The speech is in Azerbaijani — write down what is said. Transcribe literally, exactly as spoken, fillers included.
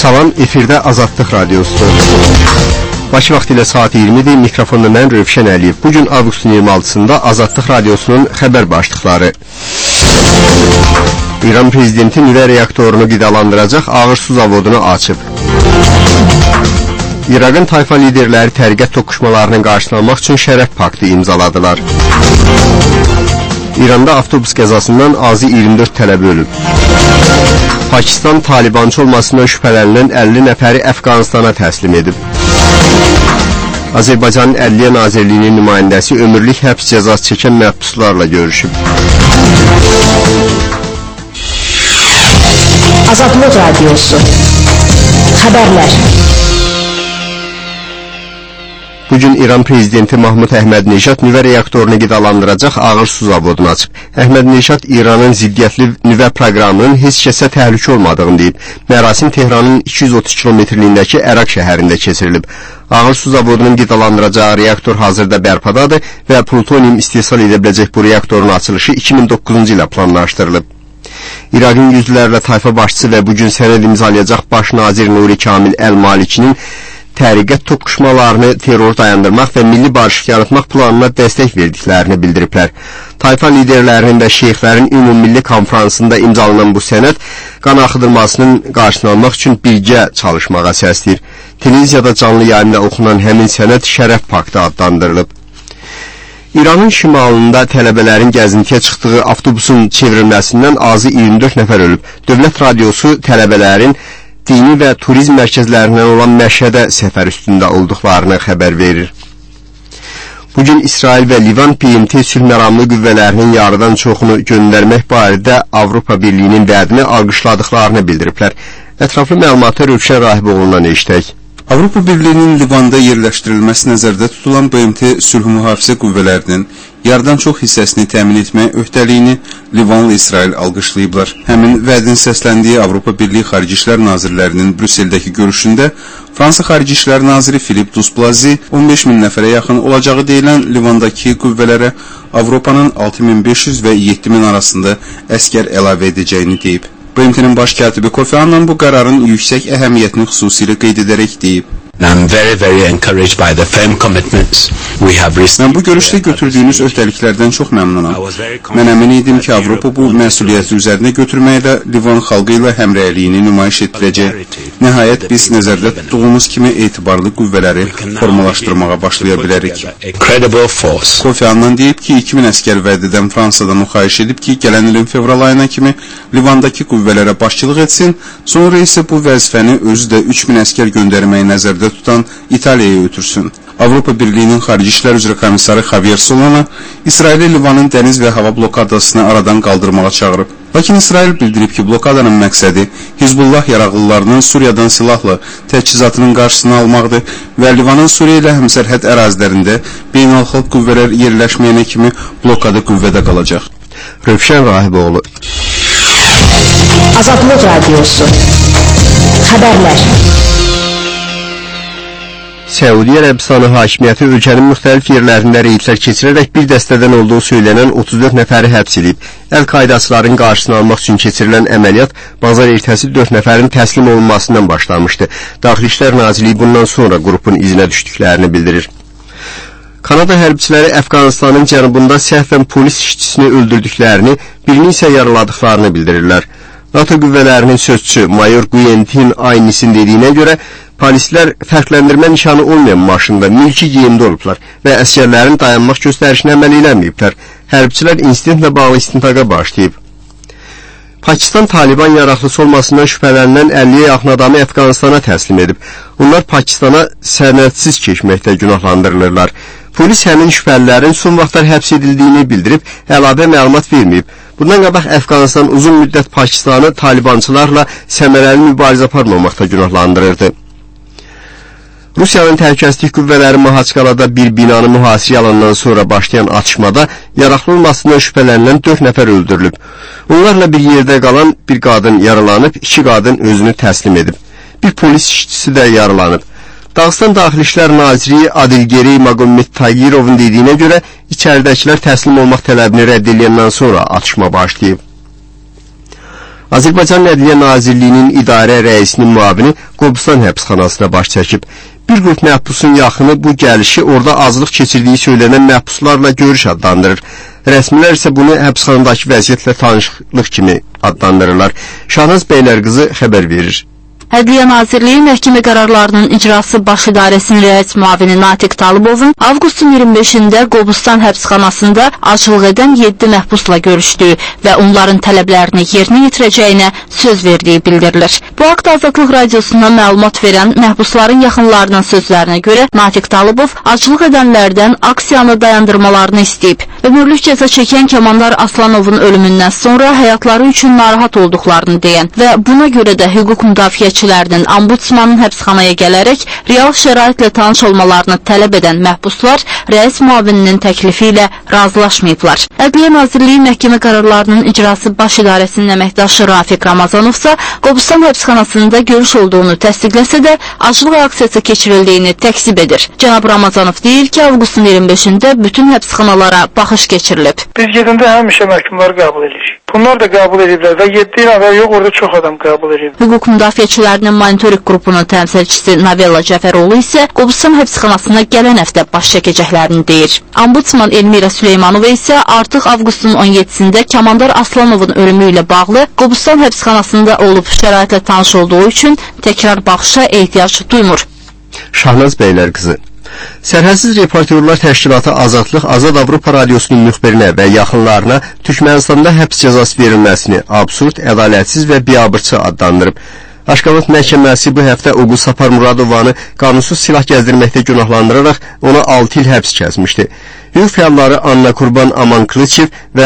Salam, efirdə Azadlıq Radiosudur. Bakı vaxtı ilə saat iyirmidir, mikrofonda mən Rövşən Əliyev. Bugün avqustun iyirmi altısında Azadlıq Radiosunun xəbər başlıqları. İran prezidenti nüvə reaktorunu qidalandıracaq ağır su zavodunu açıb. İraqın tayfa liderləri təriqət toqquşmalarının qarşısını almaq üçün şərəf paktı imzaladılar. İranda avtobus qəzasından azı iyirmi dörd tələbə ölüb. Pakistan talibançı olmasından şübhələnilən əlli nəfəri Əfqanistana təslim edib. Azərbaycanın Ədliyyə Nazirliyinin nümayəndəsi ömürlük həbs cəzası çəkən məhbuslarla görüşüb. Azadlıq Radiosu Xəbərlər. Bugün İran prezidenti Mahmud Əhməd-Neşad nüvə reaktorunu qidalandıracaq ağır su zavodunu açıb. Əhməd-Neşad İranın ziddiyyətli nüvə proqramının heç kəsə təhlükə olmadığını deyib. Mərasim Tehranın iki yüz otuz kilometrliyindəki Ərak şəhərində keçirilib. Ağır su zavodunun qidalandıracağı reaktor hazırda bərpadadır və plutonium istehsal edə biləcək bu reaktorun açılışı iki min doqquzuncu ilə planlaşdırılıb. İraqın yüzlərlə tayfa başçısı və bugün sənəd imzalayacaq baş nazir Nuri Kamil Əl-Malikinin təriqət toqquşmalarını terror dayandırmaq və milli barışıq yaratmaq planına dəstək verdiklərini bildiriblər. Tayfa liderlərinin və şeyxlərin ümumilli konferansında imzalanan bu sənəd qan axıdılmasının qarşısını almaq üçün birgə çalışmağa səsləyir. Televiziyada canlı yayımda oxunan həmin sənəd şərəf paktı adlandırılıb. İranın şimalında tələbələrin gəzintiyə çıxdığı avtobusun çevrilməsindən azı iyirmi dörd nəfər ölüb. Dövlət radiosu tələbələrin dini və turizm mərkəzlərindən olan Məşhədə səfər üstündə olduqlarını xəbər verir. Bugün İsrail və Livan P M T sülh məramlı qüvvələrinin yarıdan çoxunu göndərmək barədə Avropa Birliyinin vədini alqışladıqlarını bildiriblər. Ətraflı məlumatı Rövşən Rahiboğlu'ndan eşitək. Avropa Birliyinin Livanda yerləşdirilməsi nəzərdə tutulan B M T sülh mühafizə qüvvələrinin yarıdan çox hissəsini təmin etmək öhdəliyini Livanlı İsrail alqışlayıblar. Həmin vədin səsləndiyi Avropa Birliyi Xarici İşlər Nazirlərinin Brüsseldəki görüşündə Fransa Xarici İşlər Naziri Philippe Douste-Blazy on beş min nəfərə yaxın olacağı deyilən Livandakı qüvvələrə Avropanın altı min beş yüz və yeddi min arasında əskər əlavə edəcəyini deyib. B M T'nin baş katibi Kofi Annan bu qərarın yüksək əhəmiyyətini xüsusilə qeyd edərək deyib. I'm very, very encouraged by the firm commitments we have received. Mən bu görüşdə götürdüyünüz öhdəliklərdən çox məmnunam. Mən əmin idim ki, Avropa bu məsuliyyəti üzərinə götürməklə Livan xalqı ilə həmrəyliyini nümayiş etdirəcək. Nəhayət biz nəzərdə tutduğumuz kimi etibarlı qüvvələri formalaşdırmağa başlaya bilərik. Kofi Annan deyib ki, iki min əskər vəd edən Fransadan o xahiş edib ki, gələn ilin fevral ayına kimi Livandakı qüvvələrə başçılıq etsin, sonra isə bu vəzifəni özü də üç min əskər göndərməyi nəzərdə tutan İtaliyaya ötürsün. Avropa Birliyinin Xarici İşlər üzrə komissarı Javier Solana İsraili Livanın dəniz və hava blokadasını aradan qaldırmağa çağırıb. Lakin İsrail bildirib ki, blokadanın məqsədi Hizbullah yaraqlılarının Suriyadan silahla təchizatının qarşısını almaqdır və Livanın Suriya ilə həmsərhəd ərazilərində beynəlxalq qüvvələr yerləşməyənə kimi blokada qüvvədə qalacaq. Rövşən Rahiboğlu. Azadlıq Radiosu Xəbərlər. Səudiyyə Ərəbistanı hakimiyyəti ölkənin müxtəlif yerlərində reydlər keçirərək bir dəstədən olduğu söylənən otuz dörd nəfəri həbs edib. Əl-Qaidasıların qarşısını almaq üçün keçirilən əməliyyat bazar ertəsi dörd nəfərin təslim olunmasından başlamışdı. Daxili İşlər Nazirliyi bundan sonra qrupun izinə düşdüklərini bildirir. Kanada hərbçiləri Əfqanistanın cənubunda səhvən polis işçisini öldürdüklərini, birini isə yaraladıqlarını bildirirlər. NATO qüvvələrinin sözçüsü Mayor Quentin Aynisin dediyinə görə, polislər fərqləndirmə nişanı olmayan maşında mülki geyimdə olublar və əsgərlərin dayanmaq göstərişini əməl eləməyiblər. Hərbçilər insidentlə bağlı istintaqa başlayıb. Pakistan Taliban yaraqlısı olmasından şübhələnilən əlliyə yaxın adamı Əfqanistana təslim edib. Onlar Pakistana sənədsiz keçməkdə günahlandırılırlar. Polis həmin şübhəlilərin son vaxtlar həbs edildiyini bildirib, əlavə məlumat verməyib. Bundan qabaq Əfqanistan uzun müddət Pakistanı talibançılarla səmərəli mübarizə aparmamaqda günahlandırırdı. Rusiyanın təhlükəsizlik qüvvələri Mahaçqalada bir binanı mühasirəyə alandan sonra başlayan atışmada yaraqlı olmasından şübhələnilən dörd nəfər öldürülüb. Onlarla bir yerdə qalan bir qadın yaralanıb, iki qadın özünü təslim edib. Bir polis işçisi də yaralanıb. Dağıstan Daxili İşlər Naziri Adilgeri Magomed-Tagirovun dediyinə görə içəridəkilər təslim olmaq tələbini rədd edəndən sonra atışma başlayıb. Azərbaycan Ədliyyə Nazirliyinin idarə rəisinin müavini Qobustan həbsxanasına baş çəkib. Bir qrup məhbusun yaxını bu gəlişi orada azlıq keçirdiyi söylənən məhbuslarla görüş adlandırır. Rəsmilər isə bunu həbsxanadakı vəziyyətlə tanışlıq kimi adlandırırlar. Şahnaz Beylərqızı xəbər verir. Ədliyyə Nazirliyi məhkəmə qərarlarının icrası baş idarəsinin rəis müavini Natiq Talıbovun avqustun iyirmi beşində Qobustan həbsxanasında açılıq edən yeddi məhbusla görüşdüyü və onların tələblərini yerinə yetirəcəyinə söz verdiyi bildirilir. Bu haqda Azadlıq Radiosundan məlumat verən məhbusların yaxınlarının sözlərinə görə Natiq Talıbov açılıq edənlərdən aksiyanı dayandırmalarını istəyib. Ömürlük cəza çəkən Kəmandar Aslanovun ölümündən sonra həyatları üçün narahat olduqlarını deyən və buna görə də hüquq müdafiəçilərinin ombudsmanın həbsxanaya gələrək real şəraitlə tanış olmalarını tələb edən məhbuslar rəis müavininin təklifi ilə razılaşmayıblar. Ədliyyə Nazirliyi məhkəmə qərarlarının icrası baş idarəsinin əməkdaşı Rafiq Ramazanov isə Qobustan həbsxanasında görüş olduğunu təsdiqləsə də açılıq aksiyası keçirildiyini təkzib edir. Cənab Ramazanov deyir ki, avqustun iyirmi beşində bütün həbsxanalara baxış keçirilib. Biz gedəndə həmişə məhkumları qəbul edirik. Bunlar da qəbul ediblər və yeddi nəfər yox, orada çox adam qəbul edib. Hüquq müdafiəçilərinin monitorik qrupunun təmsilçisi Navella Cəfəroğlu isə Qobustan həbsxanasına gələn həftə baş çəkəcəklərini deyir. Ombudsman Elmira Süleymanova isə artıq avqustun on yeddisində Kəmandar Aslanovun ölümü ilə bağlı Qobustan həbsxanasında olub şəraitlə tanış olduğu üçün təkrar baxışa ehtiyac duymur. Şahnaz Beylərqızı. Sərhədsiz Reportyorlar Təşkilatı Azadlıq Azad Avropa Radiosunun müxbirinə və yaxınlarına Türkmənistanda həbs cəzası verilməsini absurd, ədalətsiz və biabırçı adlandırıb. Aşqabad məhkəməsi bu həftə Oğuz Sapar Muradovanı qanunsuz silah gəzdirməkdə günahlandıraraq ona altı il həbs kəsmişdi. Hüquq fəalları Anna Qurban Aman Kılıçev və